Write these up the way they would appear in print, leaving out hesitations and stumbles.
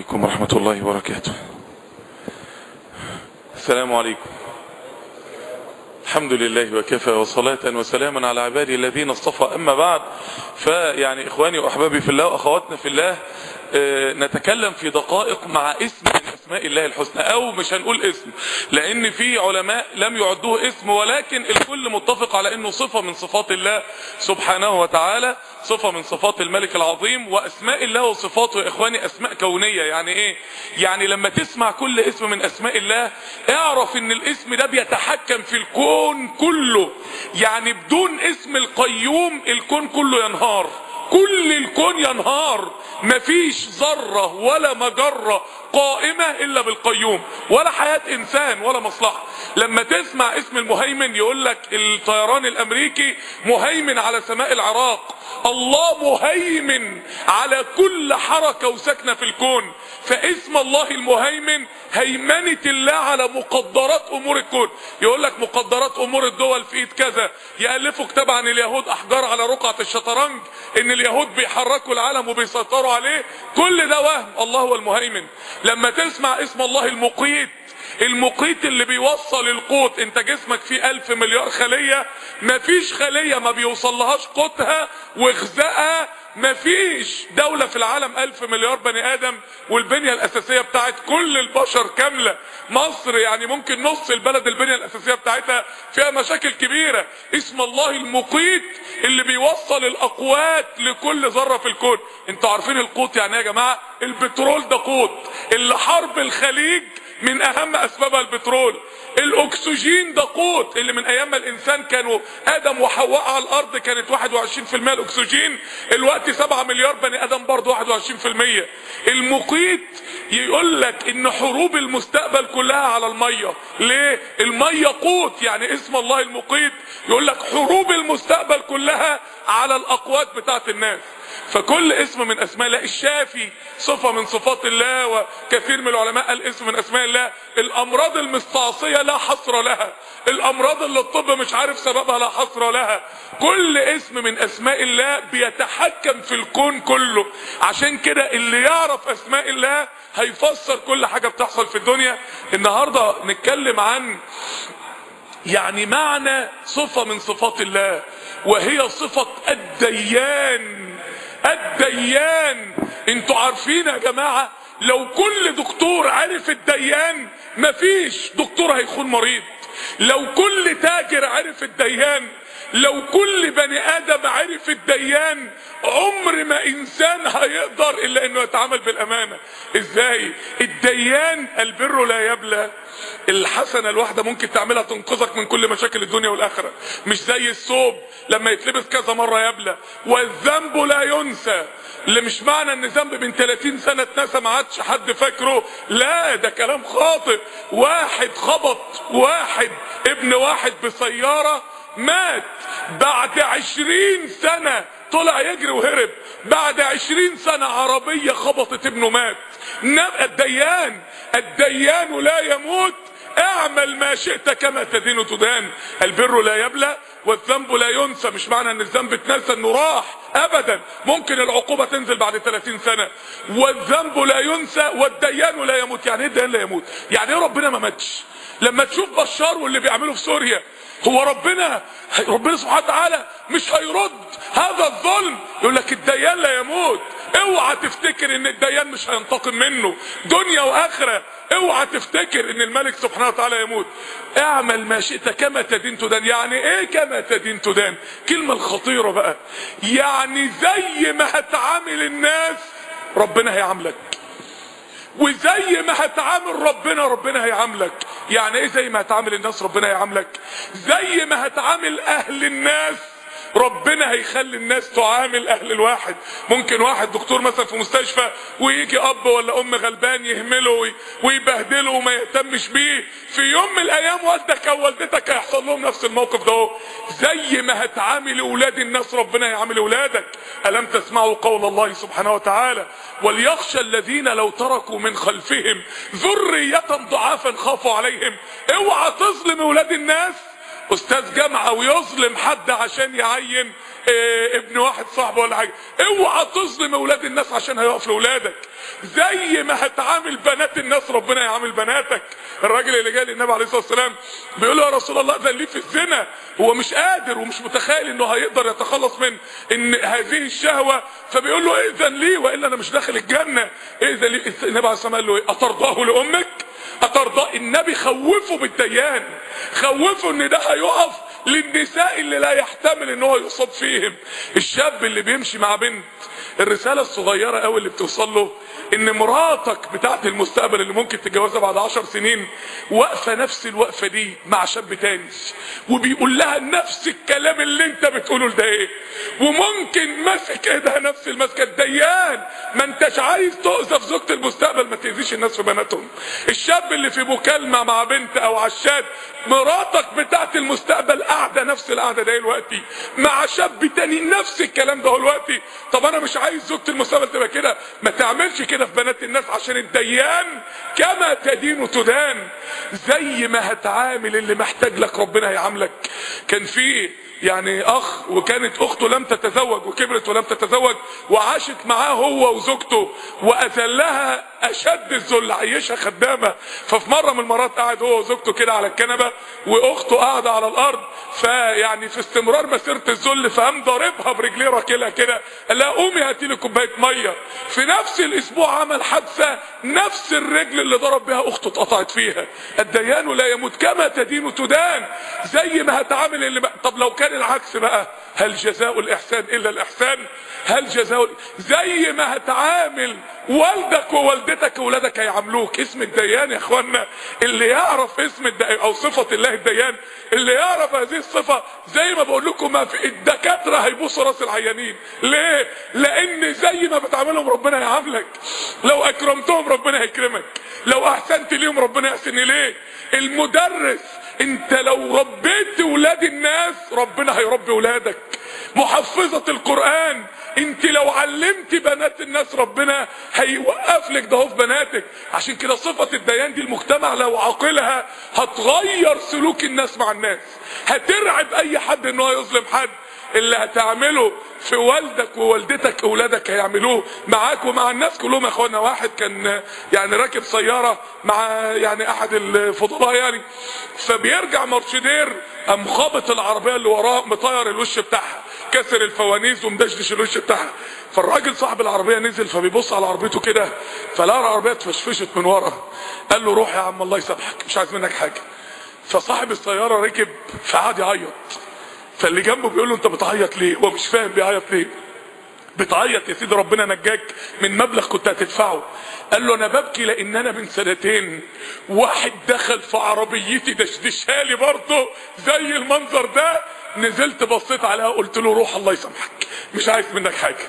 عليكم ورحمة الله وبركاته. السلام عليكم. الحمد لله وكفى وصلاة وسلاما على عبادي الذين اصطفى. أما بعد، فيعني إخواني وأحبابي في الله وأخواتنا في الله، نتكلم في دقائق مع اسم من أسماء الله الحسنى، أو مش هنقول اسم لأن في علماء لم يعدوه اسم، ولكن الكل متفق على أنه صفة من صفات الله سبحانه وتعالى، صفة من صفات الملك العظيم. وأسماء الله وصفاته يا إخواني أسماء كونية. يعني إيه؟ يعني لما تسمع كل اسم من أسماء الله اعرف أن الاسم ده بيتحكم في الكون كله. يعني بدون اسم القيوم الكون كله ينهار، كل الكون ينهار، مفيش ذرة ولا مجرة قائمة الا بالقيوم، ولا حياة انسان ولا مصلحة. لما تسمع اسم المهيمن يقول لك الطيران الامريكي مهيمن على سماء العراق، الله مهيمن على كل حركة وسكنة في الكون. فاسم الله المهيمن هيمنة الله على مقدرات امور الكون. يقول لك مقدرات امور الدول في ايد كذا، يألفوا كتاب عن اليهود احجار على رقعة الشطرنج ان اليهود بيحركوا العالم وبيسيطروا عليه. كل ده وهم، الله هو المهيمن. لما تسمع اسم الله المقيت، المقيت اللي بيوصل القوت، انت جسمك فيه 1000 مليار خلية، مفيش خلية ما بيوصلهاش قوتها وغذائها. مفيش دولة في العالم 1000 مليار بني ادم والبنية الاساسية بتاعت كل البشر كاملة. مصر يعني ممكن نص البلد البنية الاساسية بتاعتها فيها مشاكل كبيرة. اسم الله المقيت اللي بيوصل الاقوات لكل ذرة في الكون. انتوا عارفين القوت يعني ايه يا جماعة؟ البترول ده قوت، اللي حرب الخليج من اهم اسبابها البترول. الاكسجين ده قوت، اللي من ايام ما الانسان كانوا ادم وحواء على الارض كانت 21% الاكسجين، الوقت 7 مليار بني ادم برضه 21%. المقيت يقول لك ان حروب المستقبل كلها على المية. ليه؟ المية قوت. يعني اسم الله المقيت يقول لك حروب المستقبل كلها على الاقوات بتاعت الناس. فكل اسم من اسماء الله. الشافي صفة من صفات الله، وكثير من العلماء قال اسم من اسماء الله. الامراض المستعصية لا حصر لها، الامراض اللي الطب مش عارف سببها لا حصر لها. كل اسم من اسماء الله بيتحكم في الكون كله. عشان كده اللي يعرف اسماء الله هيفسر كل حاجة بتحصل في الدنيا. النهاردة نتكلم عن يعني معنى صفة من صفات الله، وهي صفة الديان. الديان، انتوا عارفين يا جماعة لو كل دكتور عرف الديان مفيش دكتور هيخون مريض. لو كل تاجر عرف الديان، لو كل بني ادم عرف الديان، عمر ما انسان هيقدر الا انه يتعامل بالامانة. ازاي؟ الديان البر لا يبلى. الحسنة الواحدة ممكن تعملها تنقذك من كل مشاكل الدنيا والاخرة، مش زي الثوب لما يتلبس كذا مرة يبلى. والذنب لا ينسى، اللي مش معنى ان ذنب من 30 سنة اتنسى ما عادش حد فاكره، لا ده كلام خاطئ. واحد خبط واحد، ابن واحد بسيارة، مات بعد 20 سنة، طلع يجري وهرب. بعد 20 سنة عربية خبطت ابنه مات. الديان، الديان لا يموت. اعمل ما شئت كما تدين تدان. البر لا يبلى والذنب لا ينسى. مش معنى ان الذنب اتنسى انه راح ابدا، ممكن العقوبة تنزل بعد 30 سنة. والذنب لا ينسى والديان لا يموت. يعني ايه الديان لا يموت؟ يعني ايه ربنا ما ماتش؟ لما تشوف بشار واللي بيعمله في سوريا، هو ربنا سبحانه وتعالى مش هيرد هذا الظلم؟ يقول لك الديان لا يموت. اوعى تفتكر ان الديان مش هينتقم منه دنيا واخره. اوعى تفتكر ان الملك سبحانه وتعالى يموت. اعمل ما شئت كما تدين تدان. يعني ايه كما تدين تدان؟ كلمة الخطيرة بقى. يعني زي ما هتعامل الناس ربنا هيعاملك، وزي ما هتعامل ربنا هيعاملك. يعني ايه زي ما هتعامل الناس ربنا هيعاملك؟ زي ما هتعامل اهل الناس ربنا هيخلي الناس تعامل اهل الواحد. ممكن واحد دكتور مثلا في مستشفى ويجي اب ولا ام غلبان يهمله ويبهدله وما يهتمش بيه، في يوم من الايام والدك او والدتك هيحصل لهم نفس الموقف ده. زي ما هتعامل اولاد الناس ربنا هيعامل اولادك. الم تسمعوا قول الله سبحانه وتعالى وليخشى الذين لو تركوا من خلفهم ذرية ضعافا خافوا عليهم. اوعى تظلم اولاد الناس استاذ جامعه ويظلم حد عشان يعين ابن واحد صاحبه ولا حاجه. اوعى تظلم اولاد الناس عشان هيقف لاولادك. زي ما هتعامل بنات الناس ربنا هيعامل بناتك. الراجل اللي جاي للنبي عليه الصلاه والسلام بيقول له يا رسول الله اذن لي في الزنا، هو مش قادر ومش متخيل انه هيقدر يتخلص من ان هذه الشهوه، فبيقول له اذن لي والا انا مش داخل الجنه. اذن لي. النبي عليه الصلاه والسلام قال له ايه؟ اترضاه لامك؟ اترضاه؟ النبي خوفه بالديان، خوفه ان ده هيقف للنساء اللي لا يحتمل ان هو يصاب فيهم. الشاب اللي بيمشي مع بنت، الرساله الصغيره قوي اللي بتوصل له ان مراتك بتاعت المستقبل اللي ممكن تتجوزها بعد 10 سنين واقفه نفس الوقفه دي مع شاب تاني، وبيقول لها نفس الكلام اللي انت بتقوله ده ايه، وممكن ماسك ايدها نفس المسكه. الديان ما انتش عايز تؤذى في زوجة المستقبل، ما تاذيش الناس في بناتهم. الشاب اللي في مكالمه مع بنت او عشاد، مراتك بتاعت المستقبل قاعده نفس القعده ده دلوقتي مع شاب تاني نفس الكلام ده دلوقتي. طب انا مش عايز زوجة المستقبل تبقى كده. ما تعملش كده في بنات الناس، عشان الديان كما تدين تدان. زي ما هتعامل اللي محتاج لك ربنا هيعاملك. كان في يعني اخ وكانت اخته لم تتزوج وكبرت ولم تتزوج وعاشت معاه هو وزوجته واذلها اشد الذل، عيشها خدامه. ففي مره من المرات قاعد هو وزوجته كده على الكنبه واخته قاعده على الارض، فيعني في استمرار مسيره الذل فقام ضاربها برجليه راكلها كده، قال لها قومي هاتي لي كوبايه ميه. في نفس الاسبوع عمل حادثه نفس الرجل اللي ضرب بها اخته اتقطعت فيها. الديان لا يموت كما تدين تدان. زي ما هتعامل اللي بقى. طب لو كان العكس بقى، هل جزاء الاحسان الا الاحسان؟ هل جزاء زي ما هتعامل والدك ووالدتك وولادك هيعاملوك. اسم الديان يا اخوانا اللي يعرف اسم الديان او صفه الله الديان، اللي يعرف هذه الصفه، زي ما بقول لكم ما في الدكاتره هيبوسوا راس العيانين. ليه؟ لان زي ما بتعاملهم ربنا هيعاملك. لو اكرمتهم ربنا هيكرمك، لو احسنت ليهم ربنا يحسن اليك. المدرس انت لو ربيت ولاد الناس ربنا هيربي ولادك. محفظة القرآن انت لو علمت بنات الناس ربنا هيوقف لك ده في بناتك. عشان كده صفة الديان دي المجتمع لو عاقلها هتغير سلوك الناس مع الناس، هترعب اي حد ان هو يظلم حد. اللي هتعمله في والدك ووالدتك اولادك هيعملوه معاك ومع الناس كلهم. يا اخوانا واحد كان يعني راكب سياره مع يعني احد الفضلاء يعني، فبيرجع مرشدير قام خابط العربيه اللي وراه مطير الوش بتاعها، كسر الفوانيس ومدشدش الوش بتاعها. فالراجل صاحب العربيه نزل فبيبص على عربيته كده فلقى العربيه اتفشفشت من ورا. قال له روح يا عم الله يسامحك مش عايز منك حاجه. فصاحب السياره ركب فقعد يعيط، فاللي جنبه بيقول له انت بتعيط ليه؟ هو مش فاهم بيعيط ليه. بتعيط يا سيدي ربنا نجاك من مبلغ كنت هتدفعه. قال له انا ببكي لان انا من سنتين واحد دخل في عربيتي دشدشها لي برضه زي المنظر ده، نزلت بصيت عليها قلت له روح الله يسامحك مش عايز منك حاجه.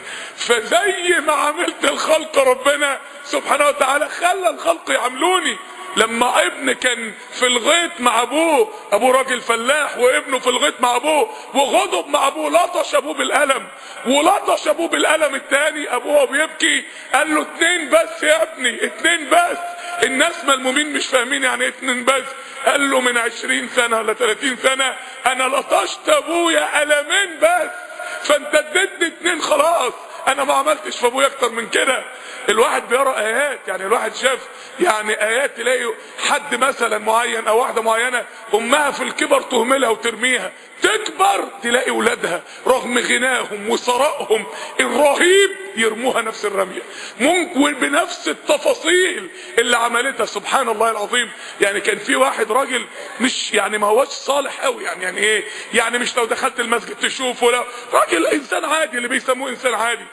فزي ما عملت الخلق ربنا سبحانه وتعالى خلى الخلق يعاملوني. لما ابن كان في الغيط مع ابوه، ابوه راجل فلاح وابنه في الغيط مع ابوه وغضب مع ابوه، لطش ابوه بالقلم ولطش ابوه بالقلم التاني. ابوه بيبكي قال له 2 بس يا ابني 2 بس. الناس ملمومين مش فاهمين يعني 2 بس. قال له من 20 سنه ولا 30 سنه انا لطشت ابويا قلمين بس، فانت اديتني 2 خلاص، انا ما عملتش في ابويا اكتر من كده. الواحد بيقرا ايات، يعني الواحد شاف يعني ايات تلاقي حد مثلا معين او واحده معينه امها في الكبر تهملها وترميها، تكبر تلاقي ولادها رغم غناهم وثرائهم الرهيب يرموها نفس الرميه، ممكن بنفس التفاصيل اللي عملتها. سبحان الله العظيم. يعني كان في واحد راجل مش يعني ما هوش صالح قوي، يعني ايه يعني مش لو دخلت المسجد تشوفه، لا راجل انسان عادي اللي بيسموه انسان عادي،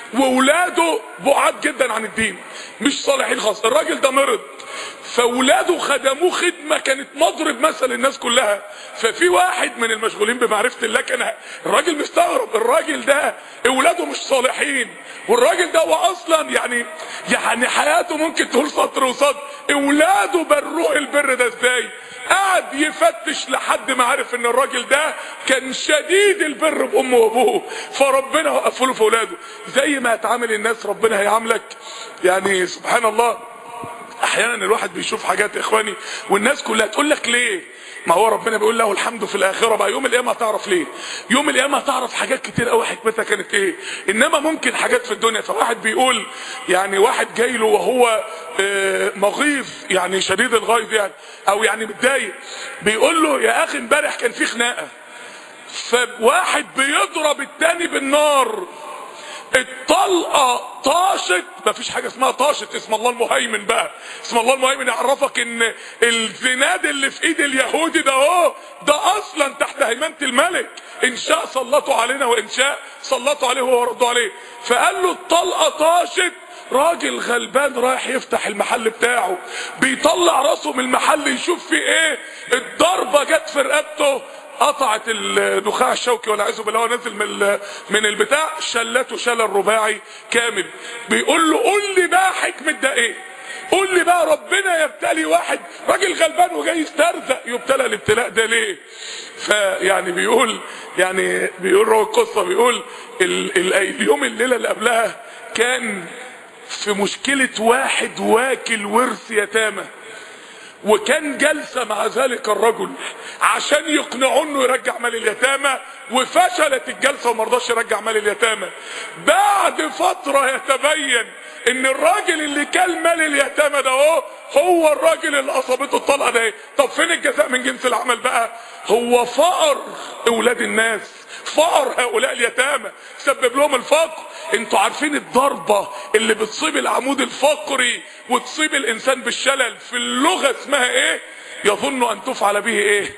واولاده بعاد جدا عن الدين مش صالحين خالص. الراجل ده مرض فاولاده خدموه خدمه كانت مضرب مثل الناس كلها. ففي واحد من المشغولين بمعرفه الله كان الراجل مستغرب، الراجل ده اولاده مش صالحين والراجل ده هو اصلا يعني حياته ممكن تقول سطر وسطر، اولاده بروه البر ده ازاي؟ قعد يفتش لحد ما عرف ان الراجل ده كان شديد البر بامه وابوه، فربنا وقفه له في اولاده. زي ما هتعامل الناس ربنا هيعاملك. يعني سبحان الله احيانا الواحد بيشوف حاجات يا اخواني والناس كلها تقول لك ليه؟ ما هو ربنا بيقول له الحمد في الاخره بقى. يوم القيامه هتعرف ليه. يوم القيامه هتعرف حاجات كتير قوي حكمتها كانت ايه. انما ممكن حاجات في الدنيا. فواحد بيقول يعني واحد جاي له وهو مغيظ يعني شديد الغيظ يعني او يعني متضايق، بيقول له يا اخي امبارح كان في خناقه، فواحد بيضرب التاني بالنار، الطلقه طاشت. مفيش حاجه اسمها طاشت، اسم الله المهيمن بقى. اسم الله المهيمن يعرفك ان الزناد اللي في ايد اليهودي ده اهو ده اصلا تحت هيمنه الملك، ان شاء سلطوا علينا وان شاء سلطوا عليه وهو ردوا عليه. فقال له الطلقه طاشت. راجل غلبان رايح يفتح المحل بتاعه، بيطلع راسه من المحل يشوف فيه ايه، الضربه جت في رقبته قطعت النخاع الشوكي والعياذ بالله، هو نازل من البتاع شلته شلل رباعي كامل. بيقول له قول لي بقى حكمه ده ايه؟ قول لي بقى ربنا يبتلي واحد راجل غلبان وجاي يسترزق يبتلى الابتلاء ده ليه؟ فيعني بيقول روح القصه، بيقول اليوم الليله اللي قبلها كان في مشكله واحد واكل ورث يتامى، وكان جلسة مع ذلك الرجل عشان يقنعوا انه يرجع مال اليتامى، وفشلت الجلسة ومرضاش يرجع مال اليتامى. بعد فترة يتبين ان الراجل اللي كان مال اليتامى ده هو الراجل اللي اصابته الطلقة ده. طب فين الجزاء من جنس العمل بقى؟ هو فقر اولاد الناس، فقر هؤلاء اليتامى، سبب لهم الفقر. انتوا عارفين الضربة اللي بتصيب العمود الفقري وتصيب الانسان بالشلل في اللغة اسمها ايه؟ يظن ان تفعل به ايه؟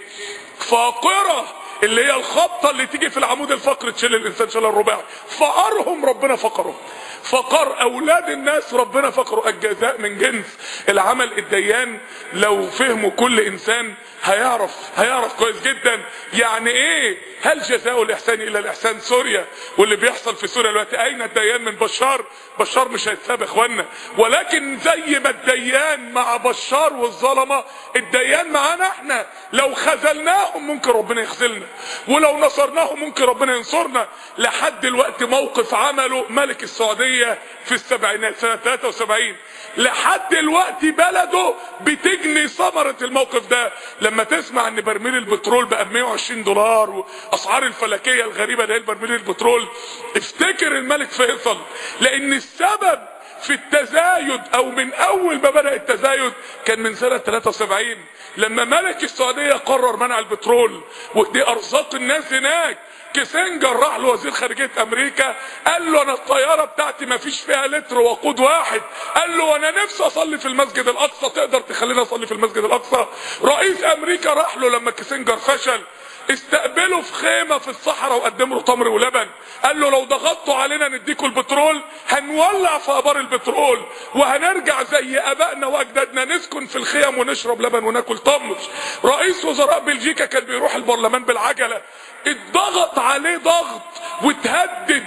فاقرة، اللي هي الخبطة اللي تيجي في العمود الفقري تشيل الانسان شلل رباعي. فقرهم ربنا فقرهم، فقر اولاد الناس ربنا فقروا. الجزاء من جنس العمل. الديان لو فهموا كل انسان هيعرف كويس جدا يعني ايه هل جزاء الاحسان الا الاحسان. سوريا واللي بيحصل في سوريا دلوقتي، اين الديان من بشار؟ بشار مش هيتساب اخوانا، ولكن زي ما الديان مع بشار والظلمه، الديان معانا احنا. لو خذلناهم ممكن ربنا يخذلنا، ولو نصرناهم ممكن ربنا ينصرنا. لحد دلوقتي موقف عمله ملك السعوديه في السبعينات سنه 73، لحد دلوقتي بلده بتجني ثمرة الموقف ده. لما تسمع ان برميل البترول بقى $120 واسعار الفلكية الغريبة ده برميل البترول، افتكر الملك فيصل. لان السبب في التزايد او من اول ما بدأ التزايد كان من سنة 73 لما ملك السعودية قرر منع البترول، ودي ارزاق الناس هناك. كيسنجر راح لوزير خارجية امريكا قال له انا الطيارة بتاعتي ما فيش فيها لتر وقود واحد، قال له انا نفسي اصلي في المسجد الاقصى، تقدر تخليني اصلي في المسجد الاقصى؟ رئيس امريكا راح له لما كيسنجر فشل، استقبله في خيمة في الصحراء وقدم له تمر ولبن، قال له لو ضغطتوا علينا نديكوا البترول هنولع في ابار البترول وهنرجع زي ابائنا واجدادنا نسكن في الخيم ونشرب لبن وناكل تمر. رئيس وزراء بلجيكا كان بيروح البرلمان بالعجلة، اتضغط عليه ضغط وتهدد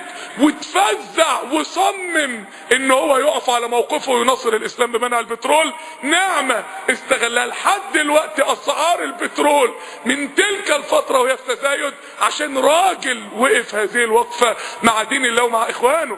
وتفزع وصمم ان هو يقف على موقفه وينصر الاسلام بمنع البترول. نعمة استغلها. لحد دلوقتي اسعار البترول من تلك الفترة وهي في تزايد عشان راجل وقف هذه الوقفة مع دين الله ومع اخوانه.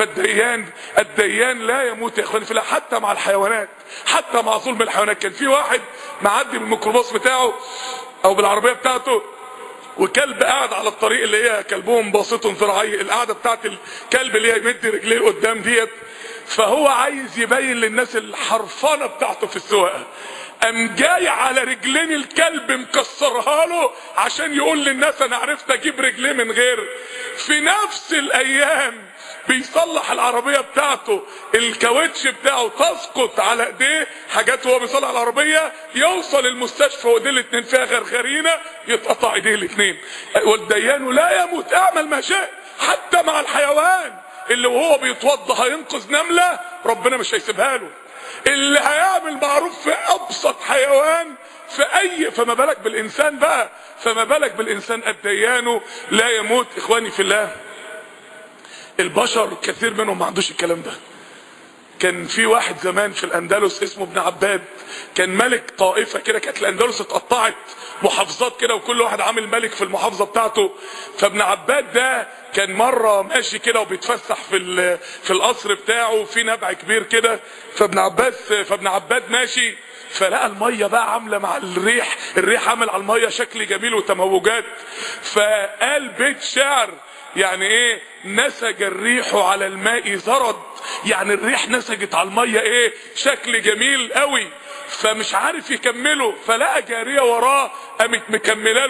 فالديان لا يموت يا اخواني في الله، حتى مع الحيوانات، حتى مع ظلم الحيوانات. كان في واحد معدي بالميكروباص بتاعه او بالعربية بتاعته، وكلب قاعد على الطريق اللي هي كلبهم باسط ذراعيه، القعده بتاعت الكلب اللي هي يمد رجليه لقدام ديت، فهو عايز يبين للناس الحرفنه بتاعته في السواقه، قام جاي على رجلين الكلب مكسرها له عشان يقول للناس انا عرفت اجيب رجليه من غير. في نفس الايام بيصلح العربيه بتاعته، الكاوتش بتاعه تسقط على ايديه حاجات وهو بيصلح العربيه، يوصل المستشفى وايديه الاتنين فيها غرغرينه، يتقطع ايديه الاتنين. والديان لا يموت. اعمل ما شئت حتى مع الحيوان اللي وهو بيتوضى هينقذ نمله ربنا مش هيسيبها له. اللي هيعمل معروف في ابسط حيوان فما بالك بالانسان بقى، فما بالك بالانسان. الديان لا يموت. اخواني في الله، البشر كثير منهم ما عندوش الكلام ده، كان في واحد زمان في الاندلس اسمه ابن عباد، كان ملك طائفة كده، كانت الاندلس اتقطعت محافظات كده وكل واحد عامل ملك في المحافظة بتاعته. فابن عباد ده كان مرة ماشي كده وبيتفسح في القصر بتاعه في نبع كبير كده، فابن عباد ماشي فلقى المية بقى عاملة مع الريح عامل على المية شكل جميل وتموجات، فقال بيت شعر يعني ايه؟ نسج الريح على الماء زرد، يعني الريح نسجت على المية ايه؟ شكل جميل قوي. فمش عارف يكمله، فلقى جارية وراه قامت مكمله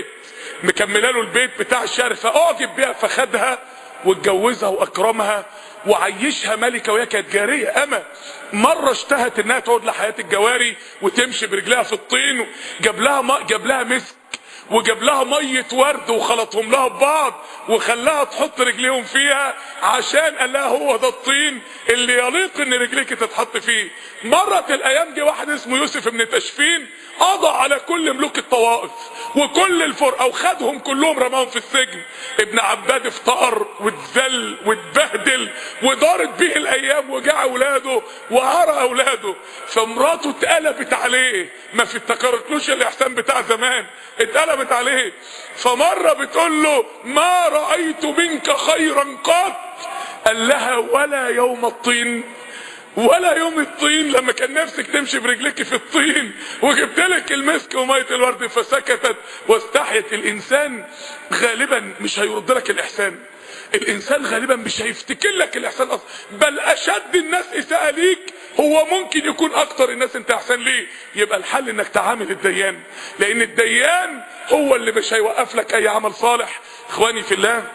له البيت بتاع الشعر، فاعجب بيها فخدها واتجوزها واكرمها وعيشها ملكة، وهي كانت جارية اما. مرة اشتهت انها تعود لحياة الجواري وتمشي برجلها في الطين، جاب لها مسك وجاب لها مية ورد وخلطهم لها ببعض وخلاها تحط رجليهم فيها، عشان قال لها هو ده الطين اللي يليق ان رجليك تتحط فيه. مرت الايام، جه واحد اسمه يوسف بن تشفين قضى على كل ملوك الطوائف وكل الفرقه وخدهم كلهم رماهم في السجن. ابن عباد افتقر واتذل واتبهدل ودارت بيه الايام وجاع اولاده وعرى اولاده، فمراته اتقلبت عليه، ما افتكرتلوش الاحسان بتاع زمان، اتقلبت عليه. فمره بتقول له ما رايت منك خيرا قط، قال لها ولا يوم الطين، ولا يوم الطين لما كان نفسك تمشي برجلك في الطين وجبت لك المسك وميه الورد. فسكتت واستحيت. الانسان غالبا مش هيرد لك الاحسان، الانسان غالبا مش هيفتكر لك الاحسان اصلا، بل اشد الناس اساءة ليك هو ممكن يكون اكتر الناس انت احسن ليه. يبقى الحل انك تعامل الديان، لان الديان هو اللي مش هيوقف لك اي عمل صالح. اخواني في الله،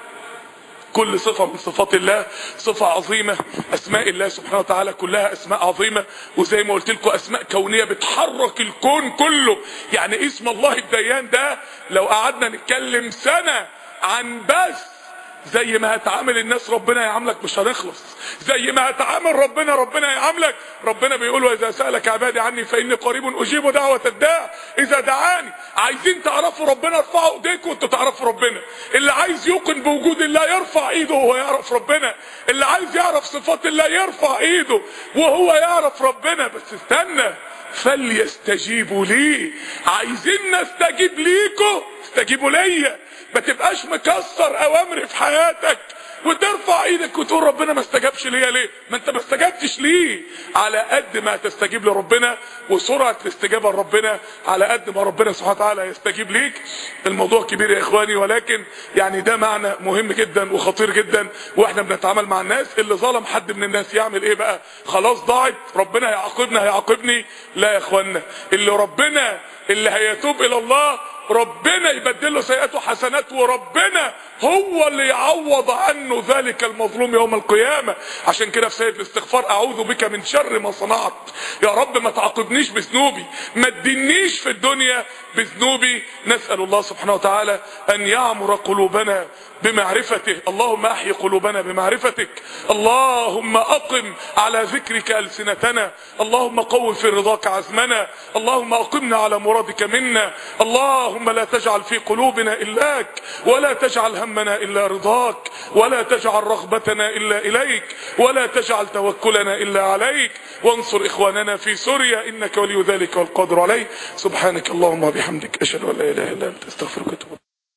كل صفة من صفات الله صفة عظيمة. اسماء الله سبحانه وتعالى كلها اسماء عظيمة، وزي ما قلت لكم اسماء كونية بتحرك الكون كله. يعني اسم الله الديان ده لو قعدنا نتكلم سنة عن بس زي ما هتعامل الناس ربنا يعاملك مش هنخلص، زي ما هتعامل ربنا يعاملك. ربنا بيقول واذا سألك عبادي عني فاني قريب اجيب دعوة الداع اذا دعاني. عايزين تعرفوا ربنا؟ ارفعوا ايديكم وانتوا تعرفوا ربنا. اللي عايز يوقن بوجود الله يرفع ايده وهو يعرف ربنا، اللي عايز يعرف صفات الله يرفع ايده وهو يعرف ربنا. بس استنى، فليستجيبوا لي. عايزين نستجيب ليكم، استجيبوا ليا. ما تبقاش مكسر اوامري في حياتك وترفع ايدك وتقول ربنا ما استجابش ليا ليه؟ ما انت ما استجبتش ليه. على قد ما تستجيب لربنا وسرعه الاستجابه لربنا على قد ما ربنا سبحانه وتعالى يستجيب ليك. الموضوع كبير يا اخواني، ولكن يعني ده معنى مهم جدا وخطير جدا واحنا بنتعامل مع الناس. اللي ظلم حد من الناس يعمل ايه بقى؟ خلاص ضاعت، ربنا هيعاقبني؟ لا يا اخوانا، اللي هيتوب الى الله ربنا يبدل له سيئاته حسنات، وربنا هو اللي يعوض عنه ذلك المظلوم يوم القيامة. عشان كده في سيد الاستغفار اعوذ بك من شر ما صنعت. يا رب ما تعاقبنيش بذنوبي، ما تدينيش في الدنيا بذنوبي. نسأل الله سبحانه وتعالى ان يعمر قلوبنا بمعرفته. اللهم احي قلوبنا بمعرفتك، اللهم اقم على ذكرك ألسنتنا، اللهم قوم في رضاك عزمنا، اللهم اقمنا على مرادك منا، اللهم لا تجعل في قلوبنا إلاك، ولا تجعل همنا إلا رضاك، ولا تجعل رغبتنا إلا إليك، ولا تجعل توكلنا إلا عليك. وانصر إخواننا في سوريا إنك ولي ذلك والقادر عليه. سبحانك اللهم وبحمدك أشهد أن لا إله إلا أنت أستغفرك وأتوب إليك.